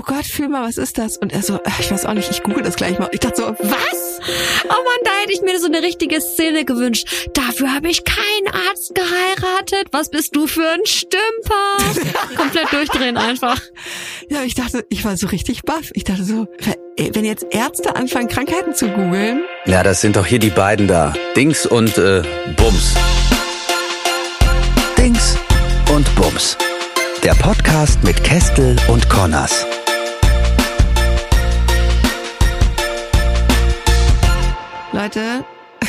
Gott, fühl mal, was ist das? Und er so, ich weiß auch nicht, ich google das gleich mal. Ich dachte so, was? Oh Mann, da hätte ich mir so eine richtige Szene gewünscht. Dafür habe ich keinen Arzt geheiratet. Was bist du für ein Stümper? Komplett durchdrehen einfach. Ja, ich dachte, ich war so richtig baff. Ich dachte so, wenn jetzt Ärzte anfangen, Krankheiten zu googeln. Ja, das sind doch hier die beiden da. Dings und Bums. Dings und Bums. Der Podcast mit Kestel und Connors. Leute,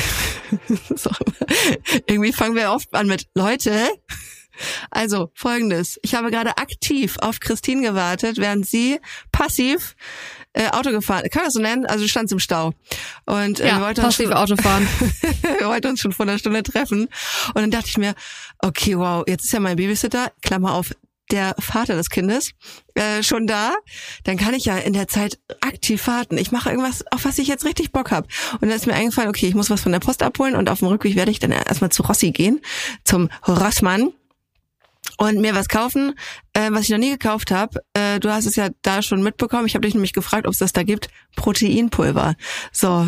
irgendwie fangen wir oft an mit Leute. Also, Folgendes. Ich habe gerade aktiv auf Christine gewartet, während sie passiv Auto gefahren. Kann man das so nennen? Also, du standst im Stau. Und ja, wir wollten passiv Autofahren. wir wollten uns schon vor einer Stunde treffen. Und dann dachte ich mir, okay, wow, jetzt ist ja mein Babysitter, Klammer auf, der Vater des Kindes, schon da, dann kann ich ja in der Zeit aktiv warten. Ich mache irgendwas, auf was ich jetzt richtig Bock habe. Und dann ist mir eingefallen, okay, ich muss was von der Post abholen und auf dem Rückweg werde ich dann erstmal zu Rossi gehen, zum Rossmann und mir was kaufen, was ich noch nie gekauft habe. Du hast es ja da schon mitbekommen. Ich habe dich nämlich gefragt, ob es das da gibt. Proteinpulver. So.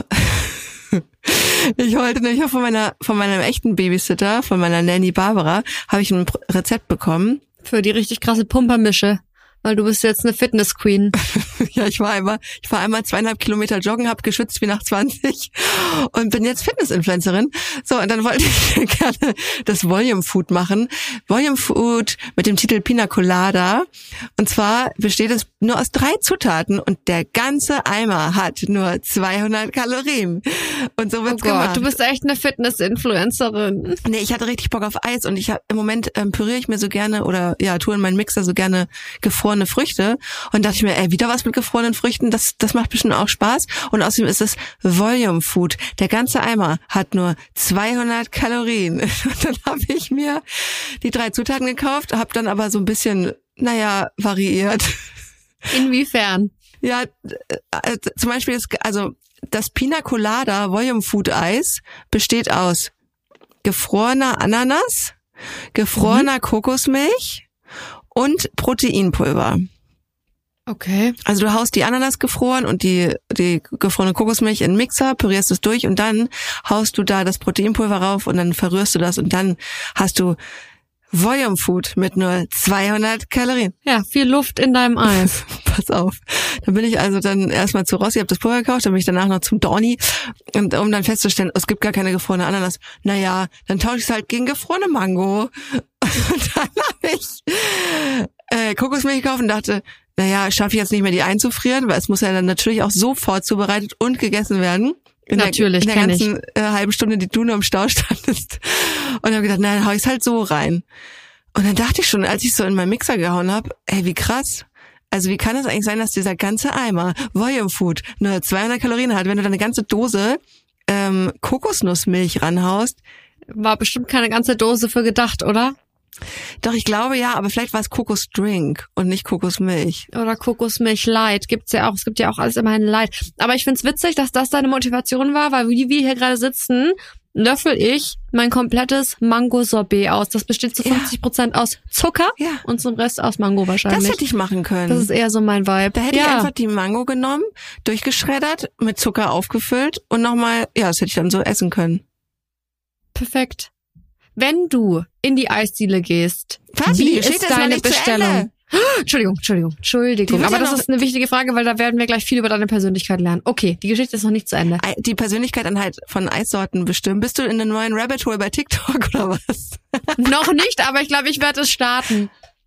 Ich wollte nämlich auch von meinem echten Babysitter, von meiner Nanny Barbara, habe ich ein Rezept bekommen. Für die richtig krasse Pumpermische. Weil du bist jetzt eine Fitness-Queen. Ja, ich war einmal 2,5 Kilometer joggen, hab geschwitzt wie nach 20 und bin jetzt Fitness-Influencerin. So, und dann wollte ich gerne das Volume Food machen. Volume Food mit dem Titel Pina Colada. Und zwar besteht es nur aus 3 Zutaten und der ganze Eimer hat nur 200 Kalorien. Und so wird's gemacht. Du bist echt eine Fitness-Influencerin. Nee, ich hatte richtig Bock auf Eis und im Moment püriere ich mir so gerne oder ja, tue in meinen Mixer so gerne gefrorene Früchte und dachte ich mir, wieder was mit gefrorenen Früchten, das macht bestimmt auch Spaß und außerdem ist es Volume Food. Der ganze Eimer hat nur 200 Kalorien. Und dann habe ich mir die 3 Zutaten gekauft, habe dann aber so ein bisschen, variiert. Inwiefern? Ja, zum Beispiel das Pina Colada Volume Food Eis besteht aus gefrorener Ananas, gefrorener Kokosmilch und Proteinpulver. Okay. Also du haust die Ananas gefroren und die gefrorene Kokosmilch in den Mixer, pürierst es durch und dann haust du da das Proteinpulver rauf und dann verrührst du das und dann hast du Volume Food mit nur 200 Kalorien. Ja, viel Luft in deinem Eis. Pass auf. Dann bin ich also dann erstmal zu Rossi, hab das Pulver gekauft, dann bin ich danach noch zum Dorni, und um dann festzustellen, es gibt gar keine gefrorene Ananas. Naja, dann tausche ich es halt gegen gefrorene Mango. Und dann habe ich Kokosmilch gekauft und dachte, schaffe ich jetzt nicht mehr die einzufrieren, weil es muss ja dann natürlich auch sofort zubereitet und gegessen werden. In der ganzen halben Stunde, die du nur im Stau standest. Und habe gedacht, dann hau ich's halt so rein. Und dann dachte ich schon, als ich so in meinen Mixer gehauen habe, wie krass. Also wie kann es eigentlich sein, dass dieser ganze Eimer Volume Food nur 200 Kalorien hat, wenn du da eine ganze Dose Kokosnussmilch ranhaust? War bestimmt keine ganze Dose für gedacht, oder? Doch, ich glaube ja, aber vielleicht war es Kokosdrink und nicht Kokosmilch. Oder Kokosmilch Light, gibt's ja auch. Es gibt ja auch alles immerhin Light. Aber ich find's witzig, dass das deine Motivation war, weil wie wir hier gerade sitzen, löffel ich mein komplettes Mango-Sorbet aus. Das besteht zu 50% aus Zucker und zum Rest aus Mango wahrscheinlich. Das hätte ich machen können. Das ist eher so mein Vibe. Da hätte ich einfach die Mango genommen, durchgeschreddert, mit Zucker aufgefüllt und nochmal, das hätte ich dann so essen können. Perfekt. Wenn du in die Eisdiele gehst, wie ist deine Bestellung? Entschuldigung. Aber das ist eine wichtige Frage, weil da werden wir gleich viel über deine Persönlichkeit lernen. Okay, die Geschichte ist noch nicht zu Ende. Die Persönlichkeit anhand von Eissorten bestimmen. Bist du in einem neuen Rabbit Hole bei TikTok oder was? Noch nicht, aber ich glaube, ich werde es starten.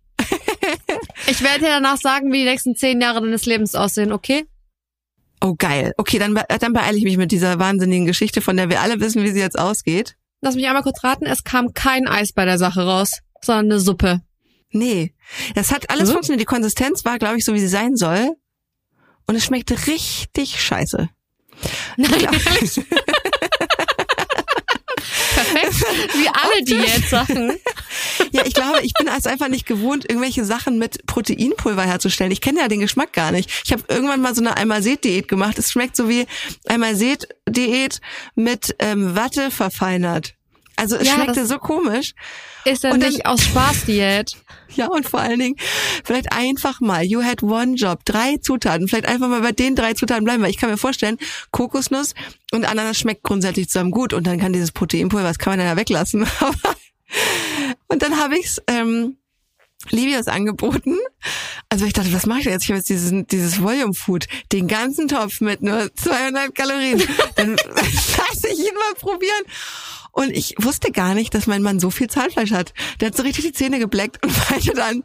Ich werde dir danach sagen, wie die nächsten 10 Jahre deines Lebens aussehen, okay? Oh, geil. Okay, dann beeile ich mich mit dieser wahnsinnigen Geschichte, von der wir alle wissen, wie sie jetzt ausgeht. Lass mich einmal kurz raten, es kam kein Eis bei der Sache raus, sondern eine Suppe. Nee, das hat alles funktioniert. Die Konsistenz war, glaube ich, so, wie sie sein soll. Und es schmeckte richtig scheiße. Nein, Perfekt, wie alle Diätsachen. Ja, ich glaube, ich bin also einfach nicht gewohnt, irgendwelche Sachen mit Proteinpulver herzustellen. Ich kenne ja den Geschmack gar nicht. Ich habe irgendwann mal so eine Einmal-Seht-Diät gemacht. Es schmeckt so wie Einmal-Seht-Diät mit Watte verfeinert. Also es schmeckte so komisch. Ist ja nicht aus Spaß-Diät. Ja, und vor allen Dingen, vielleicht einfach mal, you had one job, 3 Zutaten, vielleicht einfach mal bei den 3 Zutaten bleiben, weil ich kann mir vorstellen, Kokosnuss und Ananas schmeckt grundsätzlich zusammen gut und dann kann dieses Proteinpulver, das kann man dann ja weglassen. Und dann habe ich's Livius angeboten. Also ich dachte, was mache ich jetzt? Ich habe jetzt dieses Volume Food, den ganzen Topf mit nur 200 Kalorien. Dann lasse ich ihn mal probieren. Und ich wusste gar nicht, dass mein Mann so viel Zahnfleisch hat. Der hat so richtig die Zähne gebleckt und meinte dann,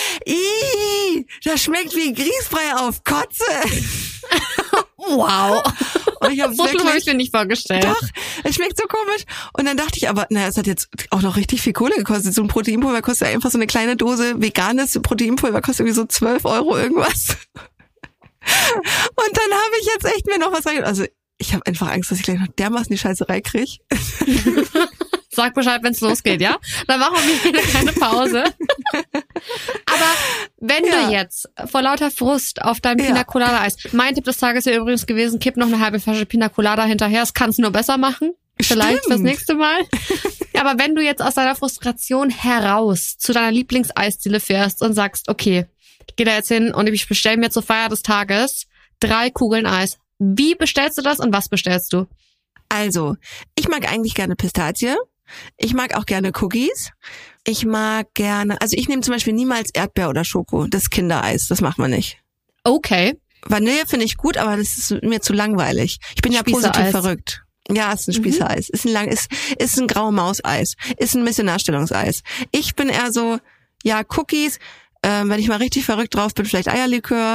das schmeckt wie Grießbrei auf Kotze. Wow. Und ich habe so schlimm habe ich mir nicht vorgestellt. Doch, es schmeckt so komisch. Und dann dachte ich aber, es hat jetzt auch noch richtig viel Kohle gekostet. So ein Proteinpulver kostet einfach so eine kleine Dose veganes Proteinpulver, kostet irgendwie so 12 € irgendwas. Und dann habe ich jetzt echt mir noch was rein. Also ich habe einfach Angst, dass ich gleich noch dermaßen die Scheißerei kriege. Sag Bescheid, wenn's losgeht, ja? Dann machen wir wieder keine Pause. Aber wenn du jetzt vor lauter Frust auf dein Pina Colada Eis, mein Tipp des Tages wäre übrigens gewesen, kipp noch eine halbe Flasche Pina Colada hinterher, das kannst du nur besser machen. Vielleicht fürs nächste Mal. Aber wenn du jetzt aus deiner Frustration heraus zu deiner Lieblingseisdiele fährst und sagst, okay, ich gehe da jetzt hin und ich bestelle mir zur Feier des Tages 3 Kugeln Eis. Wie bestellst du das und was bestellst du? Also, ich mag eigentlich gerne Pistazie. Ich mag auch gerne Cookies. Ich mag gerne, also ich nehme zum Beispiel niemals Erdbeer oder Schoko. Das ist Kindereis, das macht man nicht. Okay. Vanille finde ich gut, aber das ist mir zu langweilig. Ich bin ja positiv verrückt. Ja, ist ein Spießereis. Ist ein graue Maus-Eis. Ist ein Missionarstellungseis. Ich bin eher so, Cookies, wenn ich mal richtig verrückt drauf bin, vielleicht Eierlikör.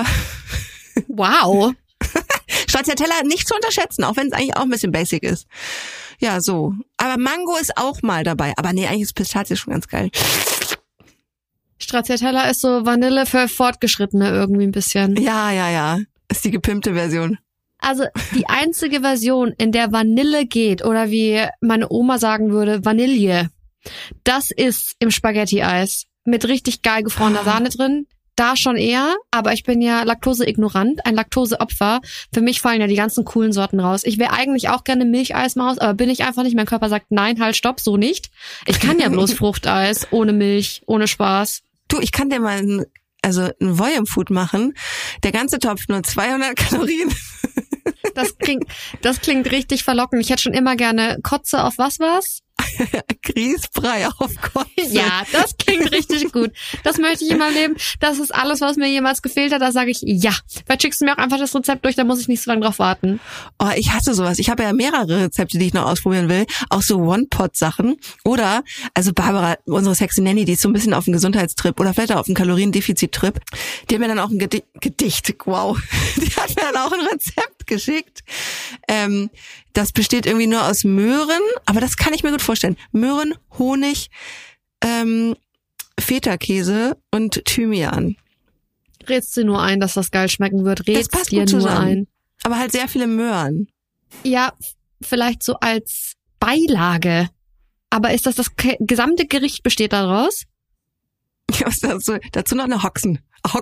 Wow. Stracciatella nicht zu unterschätzen, auch wenn es eigentlich auch ein bisschen basic ist. Ja, so. Aber Mango ist auch mal dabei. Aber nee, eigentlich ist Pistazie schon ganz geil. Stracciatella ist so Vanille für Fortgeschrittene irgendwie ein bisschen. Ja. Ist die gepimpte Version. Also die einzige Version, in der Vanille geht, oder wie meine Oma sagen würde, Vanille, das ist im Spaghetti-Eis. Mit richtig geil gefrorener Sahne drin. Da schon eher, aber ich bin ja Laktose-ignorant, ein Laktoseopfer. Für mich fallen ja die ganzen coolen Sorten raus. Ich wäre eigentlich auch gerne Milcheismaus, aber bin ich einfach nicht. Mein Körper sagt, nein, halt, stopp, so nicht. Ich kann ja bloß Fruchteis, ohne Milch, ohne Spaß. Du, ich kann dir mal ein Volume Food machen. Der ganze Topf nur 200 Kalorien. Das klingt richtig verlockend. Ich hätte schon immer gerne Kotze auf was war's? Grießbrei auf Kotze. Ja, das klingt richtig gut. Das möchte ich in meinem Leben. Das ist alles, was mir jemals gefehlt hat. Da sage ich ja. Vielleicht schickst du mir auch einfach das Rezept durch, da muss ich nicht so lange drauf warten. Oh, ich hasse sowas. Ich habe ja mehrere Rezepte, die ich noch ausprobieren will. Auch so One-Pot-Sachen. Oder, also Barbara, unsere sexy Nanny, die ist so ein bisschen auf dem Gesundheitstrip oder vielleicht auch auf dem Kaloriendefizit-Trip. Die hat mir dann auch ein Gedicht, wow. Die hat mir dann auch ein Rezept geschickt. Das besteht irgendwie nur aus Möhren, aber das kann ich mir gut vorstellen. Möhren, Honig, Feta-Käse und Thymian. Redst du nur ein, dass das geil schmecken wird? Redst das passt dir gut nur zusammen. ein. Aber halt sehr viele Möhren. Ja, vielleicht so als Beilage. Aber ist das gesamte Gericht besteht daraus? Ja, dazu noch eine Hoxen.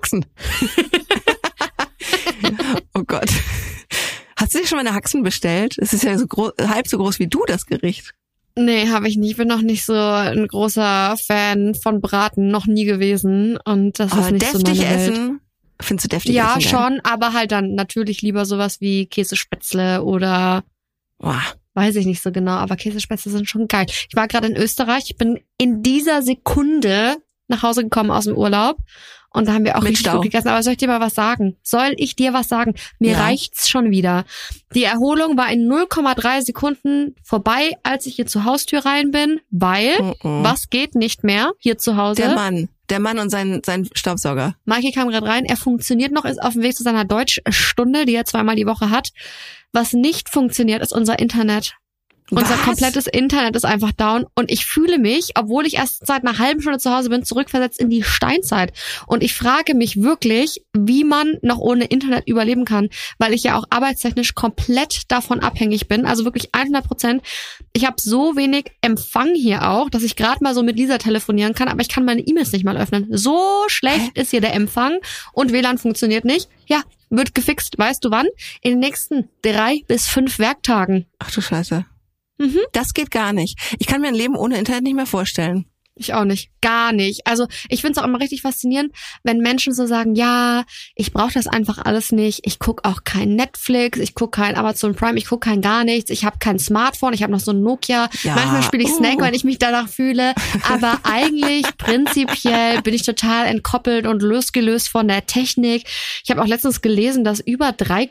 Oh Gott. Hast du dir schon mal eine Haxen bestellt? Es ist ja so halb so groß wie du, das Gericht. Nee, habe ich nicht. Ich bin noch nicht so ein großer Fan von Braten, noch nie gewesen. Und das ist nicht so meine Welt. Essen? Findest du deftig ja, essen? Ja, schon, aber halt dann natürlich lieber sowas wie Käsespätzle oder weiß ich nicht so genau, aber Käsespätzle sind schon geil. Ich war gerade in Österreich, ich bin in dieser Sekunde nach Hause gekommen aus dem Urlaub. Und da haben wir auch richtig gut gegessen. Aber soll ich dir mal was sagen? Mir reicht's schon wieder. Die Erholung war in 0,3 Sekunden vorbei, als ich hier zur Haustür rein bin, weil was geht nicht mehr hier zu Hause? Der Mann und sein Staubsauger. Mikey kam gerade rein, er funktioniert noch, ist auf dem Weg zu seiner Deutschstunde, die er 2-mal die Woche hat. Was nicht funktioniert, ist unser Internet. Unser komplettes Internet ist einfach down und ich fühle mich, obwohl ich erst seit einer halben Stunde zu Hause bin, zurückversetzt in die Steinzeit. Und ich frage mich wirklich, wie man noch ohne Internet überleben kann, weil ich ja auch arbeitstechnisch komplett davon abhängig bin, also wirklich 100%. Ich habe so wenig Empfang hier auch, dass ich gerade mal so mit Lisa telefonieren kann, aber ich kann meine E-Mails nicht mal öffnen. So schlecht ist hier der Empfang und WLAN funktioniert nicht. Ja, wird gefixt. Weißt du wann? In den nächsten 3 bis 5 Werktagen. Ach du Scheiße. Das geht gar nicht. Ich kann mir ein Leben ohne Internet nicht mehr vorstellen. Ich auch nicht. Gar nicht. Also ich finde es auch immer richtig faszinierend, wenn Menschen so sagen, ja, ich brauche das einfach alles nicht. Ich gucke auch kein Netflix, ich gucke kein Amazon Prime, ich gucke kein gar nichts. Ich habe kein Smartphone, ich habe noch so ein Nokia. Ja. Manchmal spiele ich Snake, wenn ich mich danach fühle. Aber eigentlich prinzipiell bin ich total entkoppelt und losgelöst von der Technik. Ich habe auch letztens gelesen, dass über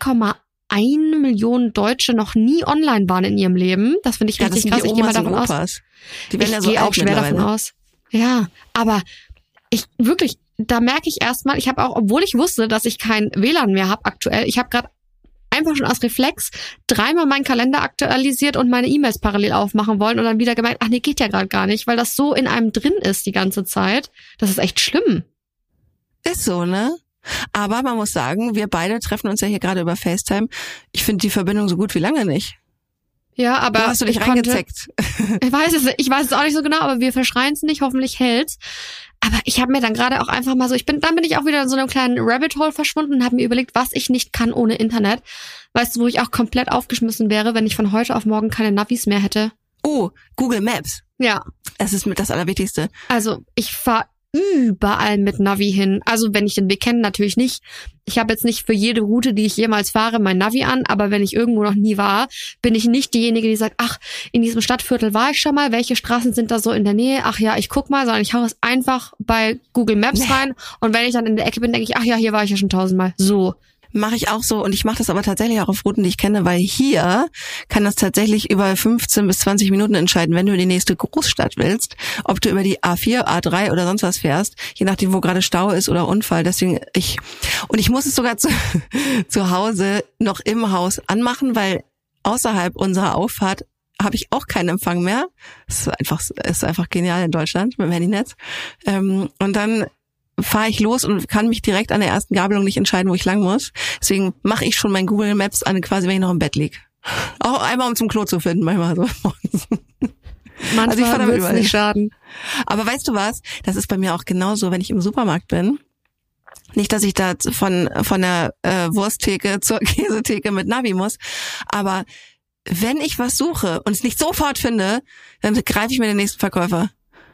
3,1 Millionen Deutsche noch nie online waren in ihrem Leben. Das finde ich richtig krass. Ich gehe mal davon aus. Die werden ich gehe auch schwer davon aus. Ja, aber da merke ich erstmal, ich habe auch, obwohl ich wusste, dass ich kein WLAN mehr habe aktuell, ich habe gerade einfach schon aus Reflex 3-mal meinen Kalender aktualisiert und meine E-Mails parallel aufmachen wollen und dann wieder gemerkt, ach nee, geht ja gerade gar nicht, weil das so in einem drin ist die ganze Zeit. Das ist echt schlimm. Ist so, ne? Aber man muss sagen, wir beide treffen uns ja hier gerade über FaceTime. Ich finde die Verbindung so gut wie lange nicht. Ja, aber da hast du dich reingezeckt. Ich weiß es auch nicht so genau, aber wir verschreien es nicht, hoffentlich hält's. Aber ich habe mir dann gerade auch einfach mal so, dann bin ich auch wieder in so einem kleinen Rabbit Hole verschwunden und habe mir überlegt, was ich nicht kann ohne Internet. Weißt du, wo ich auch komplett aufgeschmissen wäre, wenn ich von heute auf morgen keine Navis mehr hätte? Oh, Google Maps. Ja. Das ist mit das Allerwichtigste. Also ich fahre überall mit Navi hin. Also wenn ich den Weg kenne, natürlich nicht. Ich habe jetzt nicht für jede Route, die ich jemals fahre, mein Navi an, aber wenn ich irgendwo noch nie war, bin ich nicht diejenige, die sagt, ach, in diesem Stadtviertel war ich schon mal, welche Straßen sind da so in der Nähe? Ach ja, ich guck mal, sondern ich hau es einfach bei Google Maps rein und wenn ich dann in der Ecke bin, denke ich, ach ja, hier war ich ja schon 1000-mal. So. Mache ich auch so und ich mache das aber tatsächlich auch auf Routen, die ich kenne, weil hier kann das tatsächlich über 15 bis 20 Minuten entscheiden, wenn du in die nächste Großstadt willst, ob du über die A4, A3 oder sonst was fährst, je nachdem, wo gerade Stau ist oder Unfall. Deswegen ich muss es sogar zu Hause noch im Haus anmachen, weil außerhalb unserer Auffahrt habe ich auch keinen Empfang mehr. Das ist einfach genial in Deutschland mit dem Handynetz. Und dann fahre ich los und kann mich direkt an der ersten Gabelung nicht entscheiden, wo ich lang muss. Deswegen mache ich schon mein Google Maps an, quasi wenn ich noch im Bett lieg. Auch einmal, um zum Klo zu finden, manchmal so. Manchmal wird's nicht schaden. Aber weißt du was? Das ist bei mir auch genauso, wenn ich im Supermarkt bin. Nicht, dass ich da von der Wursttheke zur Käsetheke mit Navi muss, aber wenn ich was suche und es nicht sofort finde, dann greife ich mir den nächsten Verkäufer.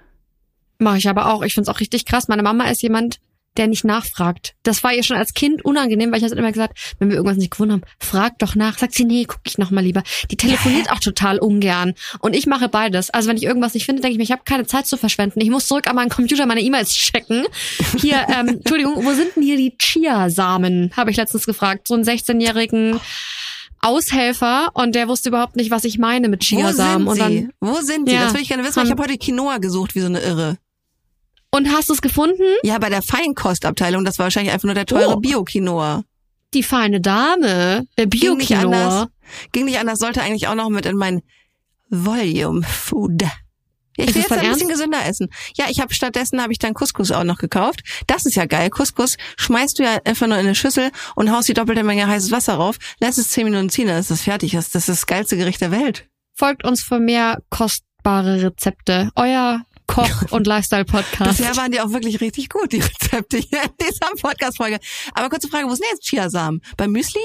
Mache ich aber auch. Ich find's auch richtig krass. Meine Mama ist jemand, der nicht nachfragt. Das war ihr schon als Kind unangenehm, weil ich habe immer gesagt, wenn wir irgendwas nicht gefunden haben, frag doch nach. Sagt sie, nee, guck ich noch mal lieber. Die telefoniert auch total ungern. Und ich mache beides. Also wenn ich irgendwas nicht finde, denke ich mir, ich habe keine Zeit zu verschwenden. Ich muss zurück an meinen Computer meine E-Mails checken. Hier, Entschuldigung, wo sind denn hier die Chiasamen? Habe ich letztens gefragt. So einen 16-jährigen Aushelfer und der wusste überhaupt nicht, was ich meine mit Chiasamen. Wo sind sie? Ja, das will ich gerne wissen, weil ich habe heute Quinoa gesucht, wie so eine Irre. Und hast du es gefunden? Ja, bei der Feinkostabteilung. Das war wahrscheinlich einfach nur der teure Bio-Quinoa. Die feine Dame. Der Bio-Quinoa. Ging nicht anders. Sollte eigentlich auch noch mit in mein Volume Food. Ja, ich will jetzt ein bisschen gesünder essen. Ja, stattdessen habe ich dann Couscous auch noch gekauft. Das ist ja geil. Couscous schmeißt du ja einfach nur in eine Schüssel und haust die doppelte Menge heißes Wasser rauf, lässt es 10 Minuten ziehen, dann ist das fertig. Das ist das geilste Gericht der Welt. Folgt uns für mehr kostbare Rezepte. Euer Koch- und Lifestyle-Podcast. Bisher waren die auch wirklich richtig gut, die Rezepte hier in dieser Podcast-Folge. Aber kurze Frage, wo sind jetzt Chiasamen? Beim Müsli?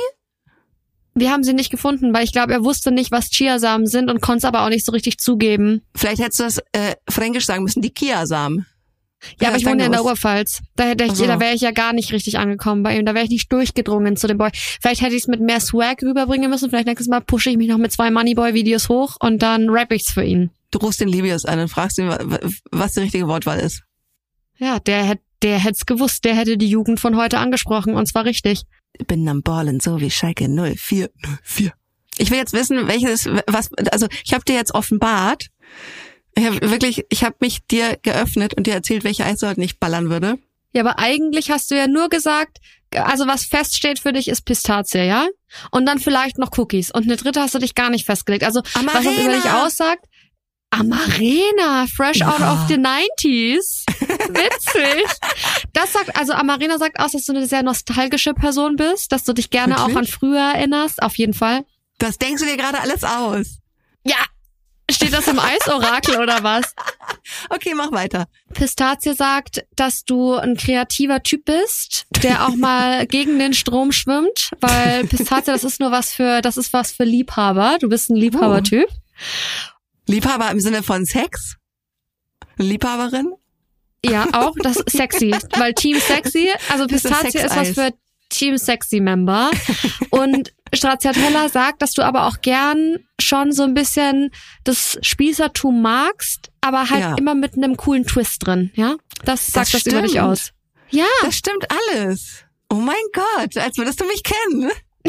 Wir haben sie nicht gefunden, weil ich glaube, er wusste nicht, was Chiasamen sind und konnte es aber auch nicht so richtig zugeben. Vielleicht hättest du das fränkisch sagen müssen, die Kiasamen. Ja, aber ich wohne ja in der Oberpfalz. Da wäre ich ja gar nicht richtig angekommen bei ihm. Da wäre ich nicht durchgedrungen zu dem Boy. Vielleicht hätte ich es mit mehr Swag rüberbringen müssen. Vielleicht nächstes Mal pushe ich mich noch mit 2 Moneyboy-Videos hoch und dann rapp ich's für ihn. Du rufst den Libius an und fragst ihn, was die richtige Wortwahl ist. Ja, der hätte es gewusst. Der hätte die Jugend von heute angesprochen und zwar richtig. Ich bin am Ballen, so wie Schalke 04. Ich will jetzt wissen, ich habe dir jetzt offenbart, ich habe mich dir geöffnet und dir erzählt, welche Eissorten ich ballern würde. Ja, aber eigentlich hast du ja nur gesagt, also was feststeht für dich ist Pistazie, ja? Und dann vielleicht noch Cookies. Und eine dritte hast du dich gar nicht festgelegt. Also Amarena. Was das über dich aussagt, Amarena, fresh out of the 90s. Witzig. Amarena sagt aus, dass du eine sehr nostalgische Person bist, dass du dich gerne Wirklich? auch an früher erinnerst, auf jeden Fall. Das denkst du dir gerade alles aus. Ja, steht das im Eisorakel oder was? Okay, mach weiter. Pistazie sagt, dass du ein kreativer Typ bist, der auch mal gegen den Strom schwimmt, weil Pistazie, das ist was für Liebhaber. Du bist ein Liebhabertyp. Liebhaber im Sinne von Sex? Liebhaberin? Ja, auch das ist sexy, weil Team Sexy, also Das ist Pistazie ist was Sexeis. für Team Sexy Member. Und Stracciatella sagt, dass du aber auch gern schon so ein bisschen das Spießertum magst, aber halt Ja. immer mit einem coolen Twist drin, ja? Das sagt das über dich stimmt. aus. Ja, Das stimmt alles. Oh mein Gott, als würdest du mich kennen.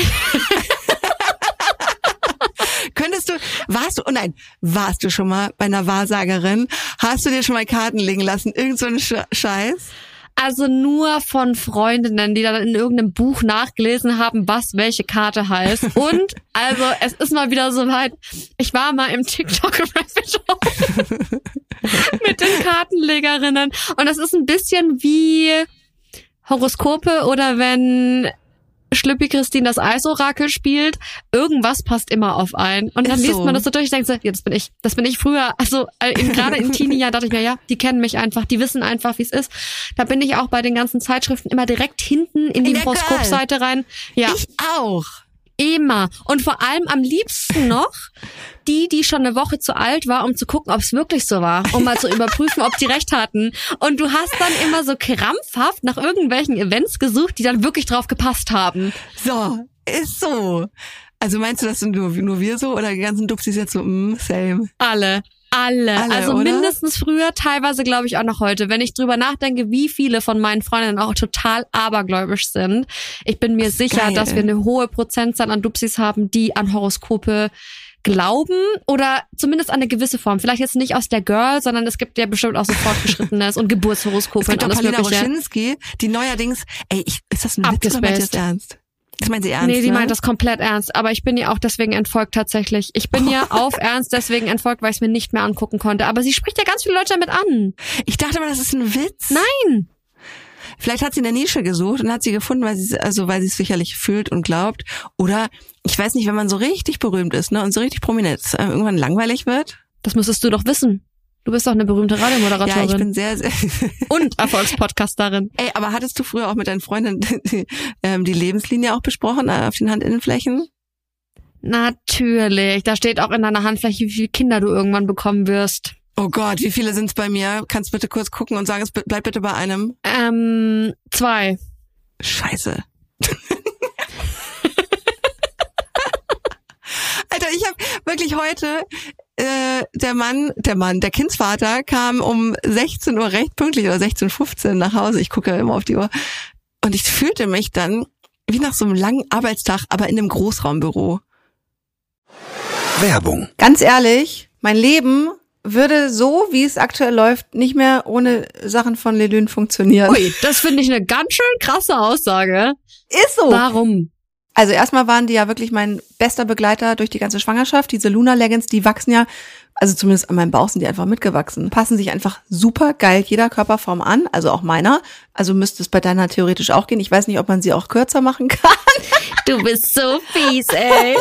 Warst du schon mal bei einer Wahrsagerin? Hast du dir schon mal Karten legen lassen? Irgend so ein Scheiß? also nur von Freundinnen, die dann in irgendeinem Buch nachgelesen haben, was welche Karte heißt. Und also es ist mal wieder soweit. Ich war mal im TikTok-Rabbit Hole mit den Kartenlegerinnen. Und das ist ein bisschen wie Horoskope oder wenn Schlüppi Christine das Eisorakel spielt, irgendwas passt immer auf einen. Und dann Ist liest so. man das so durch und denkt so, ja, das bin ich früher. Also gerade in Teenie-Jahren dachte ich mir, ja, die kennen mich einfach, die wissen einfach, wie es ist. Da bin ich auch bei den ganzen Zeitschriften immer direkt hinten in die Ja, geil. Horoskopseite rein. Ja, Ich auch. immer. Und vor allem am liebsten noch die schon eine Woche zu alt war, um zu gucken, ob es wirklich so war, um mal zu überprüfen, ob die recht hatten. Und du hast dann immer so krampfhaft nach irgendwelchen Events gesucht, die dann wirklich drauf gepasst haben. So, ist so. Also meinst du, das sind nur wir so oder die ganzen Dupsis jetzt so, same? Alle. Also oder? mindestens früher, teilweise glaube ich auch noch heute. Wenn ich drüber nachdenke, wie viele von meinen Freundinnen auch total abergläubisch sind. Ich bin mir sicher, geil. dass wir eine hohe Prozentzahl an Dupsis haben, die an Horoskope glauben oder zumindest an eine gewisse Form. Vielleicht jetzt nicht aus der Girl, sondern es gibt ja bestimmt auch so Fortgeschrittenes und Geburtshoroskope Es gibt und auch alles Paulina Mögliche. Roschinski, die neuerdings, ist das ein Witz oder meint ihr das Abgespaced. ernst? Das meint sie ernst, Nee, sie ne? meint das komplett ernst. Aber ich bin ihr auch deswegen entfolgt tatsächlich. Ich bin ihr auf Ernst deswegen entfolgt, weil ich es mir nicht mehr angucken konnte. Aber sie spricht ja ganz viele Leute damit an. Ich dachte mal, das ist ein Witz. Nein. Vielleicht hat sie in der Nische gesucht und hat sie gefunden, weil sie es sicherlich fühlt und glaubt. Oder, ich weiß nicht, wenn man so richtig berühmt ist, ne, und so richtig prominent, irgendwann langweilig wird. Das müsstest du doch wissen. Du bist doch eine berühmte Radiomoderatorin. Ja, ich bin sehr, sehr, und Erfolgspodcasterin. Ey, aber hattest du früher auch mit deinen Freundinnen die Lebenslinie auch besprochen, auf den Handinnenflächen? Natürlich. Da steht auch in deiner Handfläche, wie viele Kinder du irgendwann bekommen wirst. Oh Gott, wie viele sind's bei mir? Kannst bitte kurz gucken und sagen, es bleibt bitte bei einem? 2. Scheiße. Alter, ich habe wirklich heute, der Kindsvater kam um 16 Uhr recht pünktlich oder 16:15 Uhr nach Hause. Ich gucke ja immer auf die Uhr. Und ich fühlte mich dann wie nach so einem langen Arbeitstag, aber in einem Großraumbüro. Werbung. Ganz ehrlich, mein Leben würde so, wie es aktuell läuft, nicht mehr ohne Sachen von Lelune funktionieren. Ui, das finde ich eine ganz schön krasse Aussage. Ist so. Warum? Also erstmal waren die ja wirklich mein bester Begleiter durch die ganze Schwangerschaft. Diese Luna Leggings, die wachsen ja, also zumindest an meinem Bauch sind die einfach mitgewachsen. Passen sich einfach super geil jeder Körperform an, also auch meiner. Also müsste es bei deiner theoretisch auch gehen. Ich weiß nicht, ob man sie auch kürzer machen kann. Du bist so fies, ey.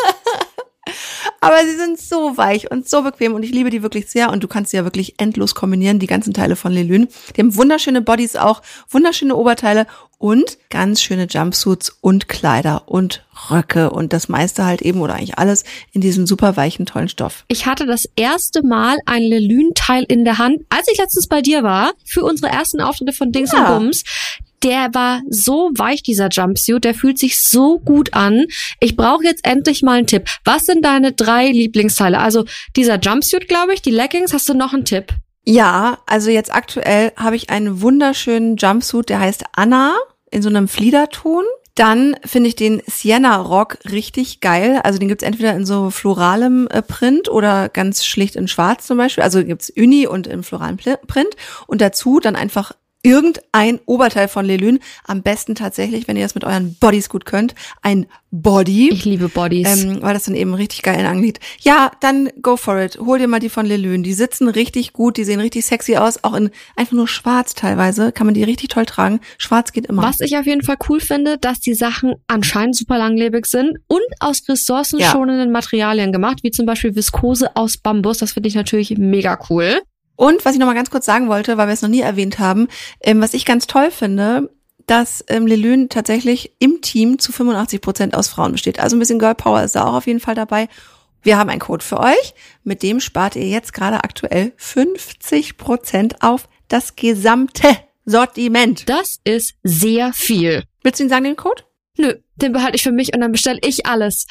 Aber sie sind so weich und so bequem und ich liebe die wirklich sehr und du kannst sie ja wirklich endlos kombinieren, die ganzen Teile von Lelune. Die haben wunderschöne Bodies auch, wunderschöne Oberteile und ganz schöne Jumpsuits und Kleider und Röcke und das meiste halt eben oder eigentlich alles in diesem super weichen, tollen Stoff. Ich hatte das erste Mal ein Lelune-Teil in der Hand, als ich letztens bei dir war, für unsere ersten Auftritte von Dings Ja. und Bums. Der war so weich, dieser Jumpsuit, der fühlt sich so gut an. Ich brauche jetzt endlich mal einen Tipp. Was sind deine 3 Lieblingsteile? Also dieser Jumpsuit, glaube ich, die Leggings, hast du noch einen Tipp? Ja, also jetzt aktuell habe ich einen wunderschönen Jumpsuit, der heißt Anna in so einem Fliederton. Dann finde ich den Sienna Rock richtig geil. Also den gibt's entweder in so floralem Print oder ganz schlicht in schwarz zum Beispiel. Also gibt's Uni und im floralen Print. Und dazu dann einfach irgendein Oberteil von Lelune. Am besten tatsächlich, wenn ihr das mit euren Bodies gut könnt, ein Body. Ich liebe Bodies. Weil das dann eben richtig geil anliegt. Ja, dann go for it. Hol dir mal die von Lelune. Die sitzen richtig gut, die sehen richtig sexy aus. Auch in einfach nur schwarz teilweise kann man die richtig toll tragen. Schwarz geht immer. Was ich auf jeden Fall cool finde, dass die Sachen anscheinend super langlebig sind und aus ressourcenschonenden Materialien gemacht, wie zum Beispiel Viskose aus Bambus. Das finde ich natürlich mega cool. Und was ich noch mal ganz kurz sagen wollte, weil wir es noch nie erwähnt haben, was ich ganz toll finde, dass Lelune tatsächlich im Team zu 85% aus Frauen besteht. Also ein bisschen Girl Power ist da auch auf jeden Fall dabei. Wir haben einen Code für euch, mit dem spart ihr jetzt gerade aktuell 50% auf das gesamte Sortiment. Das ist sehr viel. Willst du ihn sagen, den Code? Nö, den behalte ich für mich und dann bestelle ich alles.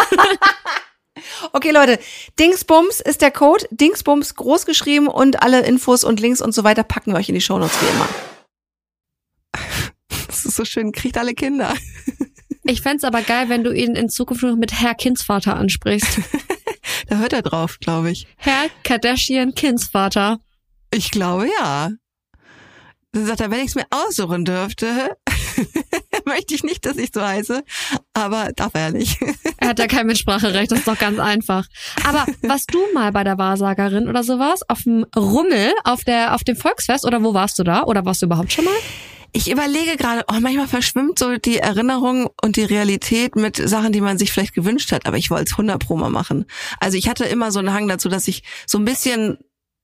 Okay, Leute, Dingsbums ist der Code. Dingsbums groß geschrieben und alle Infos und Links und so weiter packen wir euch in die Shownotes wie immer. Das ist so schön, kriegt alle Kinder. Ich fänd's aber geil, wenn du ihn in Zukunft nur mit Herr Kindsvater ansprichst. Da hört er drauf, glaube ich. Herr Kardashian Kindsvater. Ich glaube, ja. Dann sagt er, wenn ich es mir aussuchen dürfte, möchte ich nicht, dass ich so heiße, aber darf er ja nicht. Er hat ja kein Mitspracherecht, das ist doch ganz einfach. Aber warst du mal bei der Wahrsagerin oder sowas? Auf dem Rummel, auf dem Volksfest oder wo warst du da? Oder warst du überhaupt schon mal? Ich überlege gerade, manchmal verschwimmt so die Erinnerung und die Realität mit Sachen, die man sich vielleicht gewünscht hat, aber ich wollte es 100% mal machen. Also ich hatte immer so einen Hang dazu, dass ich so ein bisschen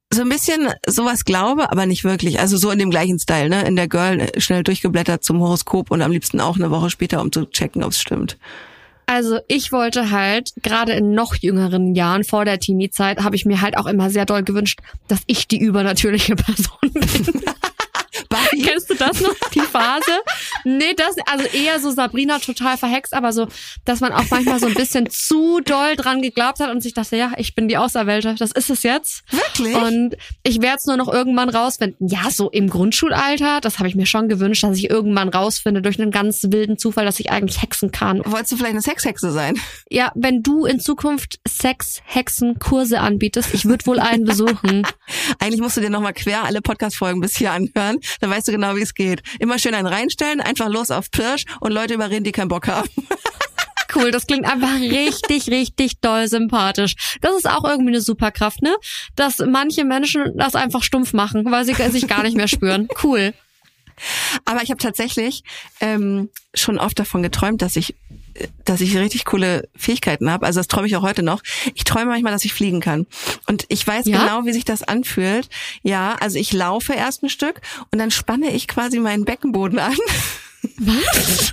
sowas glaube, aber nicht wirklich. Also so in dem gleichen Style, ne? In der Girl schnell durchgeblättert zum Horoskop und am liebsten auch eine Woche später, um zu checken, ob es stimmt. Also ich wollte halt, gerade in noch jüngeren Jahren vor der Teenie-Zeit, habe ich mir halt auch immer sehr doll gewünscht, dass ich die übernatürliche Person bin. Barbie? Kennst du das noch, die Phase? Nee, also eher so Sabrina total verhext, aber so, dass man auch manchmal so ein bisschen zu doll dran geglaubt hat und sich dachte, ja, ich bin die Auserwählte, das ist es jetzt. Wirklich? Und ich werde es nur noch irgendwann rausfinden. Ja, so im Grundschulalter, das habe ich mir schon gewünscht, dass ich irgendwann rausfinde durch einen ganz wilden Zufall, dass ich eigentlich hexen kann. Wolltest du vielleicht eine Sexhexe sein? Ja, wenn du in Zukunft Sex-Hexen-Kurse anbietest, ich würde wohl einen besuchen. Eigentlich musst du dir nochmal quer alle Podcast-Folgen bis hier anhören. Dann weißt du genau, wie es geht. Immer schön einen reinstellen, einfach los auf Pirsch und Leute überreden, die keinen Bock haben. Cool, das klingt einfach richtig, richtig doll sympathisch. Das ist auch irgendwie eine Superkraft, ne? Dass manche Menschen das einfach stumpf machen, weil sie sich gar nicht mehr spüren. Cool. Aber ich habe tatsächlich schon oft davon geträumt, dass ich richtig coole Fähigkeiten habe. Also das träume ich auch heute noch. Ich träume manchmal, dass ich fliegen kann. Und ich weiß genau, wie sich das anfühlt. Ja, also ich laufe erst ein Stück und dann spanne ich quasi meinen Beckenboden an. Was?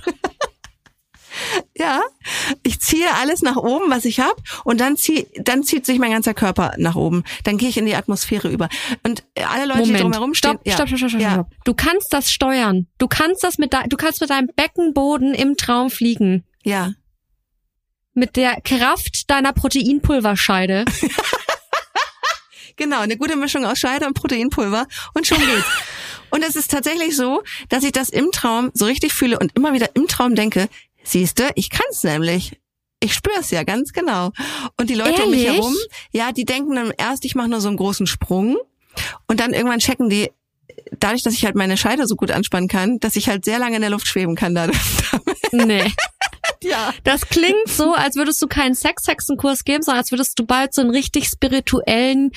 Ja, ich ziehe alles nach oben, was ich habe, und dann zieht sich mein ganzer Körper nach oben. Dann gehe ich in die Atmosphäre über. Und alle Leute, die drumherum stehen... Stopp. Du kannst das steuern. Du kannst mit deinem Beckenboden im Traum fliegen. Ja. Mit der Kraft deiner Proteinpulverscheide. Genau, eine gute Mischung aus Scheide und Proteinpulver und schon geht's. Und es ist tatsächlich so, dass ich das im Traum so richtig fühle und immer wieder im Traum denke, siehste, ich kann's nämlich. Ich spür's ja ganz genau. Und die Leute um mich herum, ja, die denken dann erst, ich mache nur so einen großen Sprung und dann irgendwann checken die, dadurch, dass ich halt meine Scheide so gut anspannen kann, dass ich halt sehr lange in der Luft schweben kann damit. Nee. Ja. Das klingt so, als würdest du keinen Sex-Hexenkurs geben, sondern als würdest du bald so einen richtig spirituellen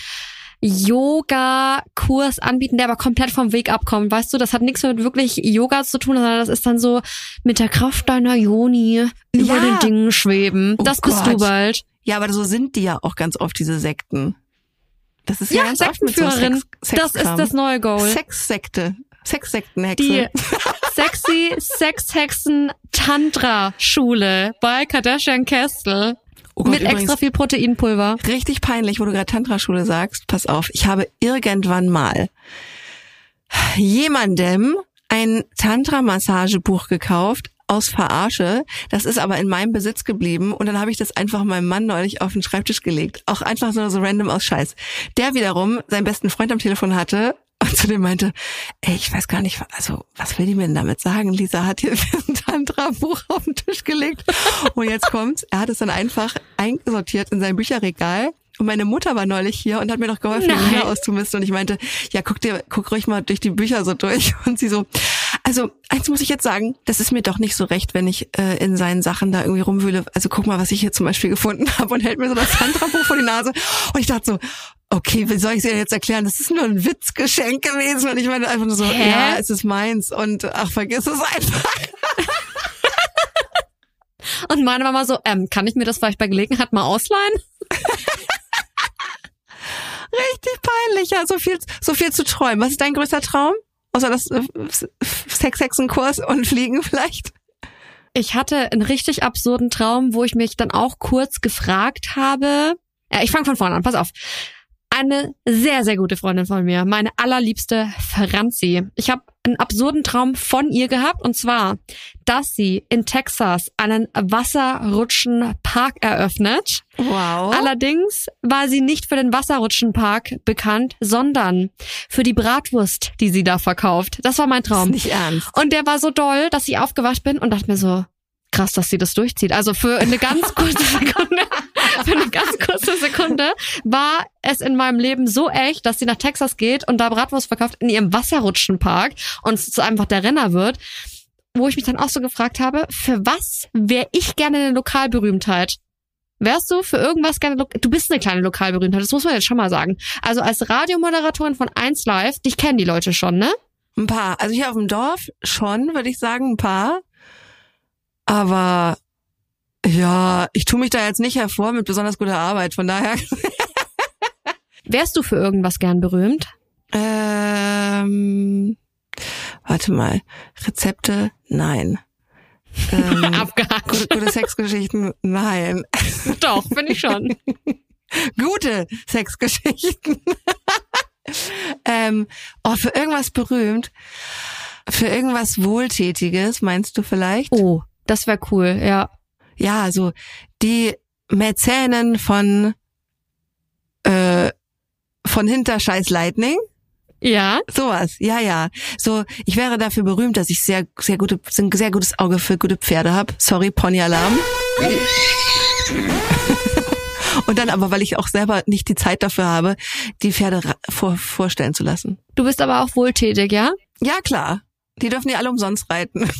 Yoga-Kurs anbieten, der aber komplett vom Weg abkommt. Weißt du, das hat nichts mit wirklich Yoga zu tun, sondern das ist dann so mit der Kraft deiner Yoni über den Dingen schweben. Oh das bist du bald. Ja, aber so sind die ja auch ganz oft, diese Sekten. Das ist ja ganz oft mit so Sektenführerin. Das ist das neue Goal. Sexsekte. Sexsektenhexe. Die sexy Sexhexen-Tantra-Schule bei Kardashian Kestel. Oh Gott, mit extra viel Proteinpulver. Richtig peinlich, wo du gerade Tantra-Schule sagst. Pass auf, ich habe irgendwann mal jemandem ein Tantra-Massagebuch gekauft aus Verarsche. Das ist aber in meinem Besitz geblieben und dann habe ich das einfach meinem Mann neulich auf den Schreibtisch gelegt. Auch einfach so random aus Scheiß. Der wiederum seinen besten Freund am Telefon hatte und zu dem meinte, ey, ich weiß gar nicht, also was will die mir denn damit sagen? Lisa hat hier ein Tantra-Buch auf den Tisch gelegt und jetzt kommt's, er hat es dann einfach einsortiert in sein Bücherregal. Und meine Mutter war neulich hier und hat mir noch geholfen, die Bücher auszumisten. Und ich meinte, ja, guck ruhig mal durch die Bücher so durch. Und sie so, also eins muss ich jetzt sagen, das ist mir doch nicht so recht, wenn ich in seinen Sachen da irgendwie rumwühle. Also guck mal, was ich hier zum Beispiel gefunden habe, und hält mir so das Tantra-Buch vor die Nase. Und ich dachte so, okay, wie soll ich es dir jetzt erklären? Das ist nur ein Witzgeschenk gewesen. Und ich meine einfach nur so, ja, es ist meins. Und ach, vergiss es einfach. Und meine Mama so, kann ich mir das vielleicht bei Gelegenheit mal ausleihen? Richtig peinlich, ja, so viel zu träumen. Was ist dein größter Traum? Außer das Sex-Hexenkurs und Fliegen vielleicht? Ich hatte einen richtig absurden Traum, wo ich mich dann auch kurz gefragt habe. Ja, ich fange von vorne an, pass auf. Eine sehr, sehr gute Freundin von mir, meine allerliebste Franzi. Ich habe einen absurden Traum von ihr gehabt, und zwar, dass sie in Texas einen Wasserrutschenpark eröffnet. Wow. Allerdings war sie nicht für den Wasserrutschenpark bekannt, sondern für die Bratwurst, die sie da verkauft. Das war mein Traum. Das ist nicht ernst. Und der war so doll, dass ich aufgewacht bin und dachte mir so, krass, dass sie das durchzieht. Also für eine ganz kurze Sekunde, war es in meinem Leben so echt, dass sie nach Texas geht und da Bratwurst verkauft in ihrem Wasserrutschenpark und es so einfach der Renner wird, wo ich mich dann auch so gefragt habe, für was wäre ich gerne eine Lokalberühmtheit? Wärst du für irgendwas gerne, du bist eine kleine Lokalberühmtheit, das muss man jetzt schon mal sagen. Also als Radiomoderatorin von 1 Live, dich kennen die Leute schon, ne? Ein paar. Also hier auf dem Dorf schon, würde ich sagen, ein paar. Aber ja, ich tue mich da jetzt nicht hervor mit besonders guter Arbeit, von daher. Wärst du für irgendwas gern berühmt? Warte mal. Rezepte? Nein. Abgehakt. Gute Sexgeschichten? Nein. Doch, finde ich schon. Gute Sexgeschichten. Für irgendwas berühmt? Für irgendwas Wohltätiges, meinst du vielleicht? Oh, das wäre cool, ja. Ja, so die Mäzenen von Hinterscheiß Lightning. Ja. Sowas, ja. So, ich wäre dafür berühmt, dass ich ein sehr gutes Auge für gute Pferde habe. Sorry, Ponyalarm. Und dann aber, weil ich auch selber nicht die Zeit dafür habe, die Pferde vorstellen zu lassen. Du bist aber auch wohltätig, ja? Ja, klar. Die dürfen die alle umsonst reiten.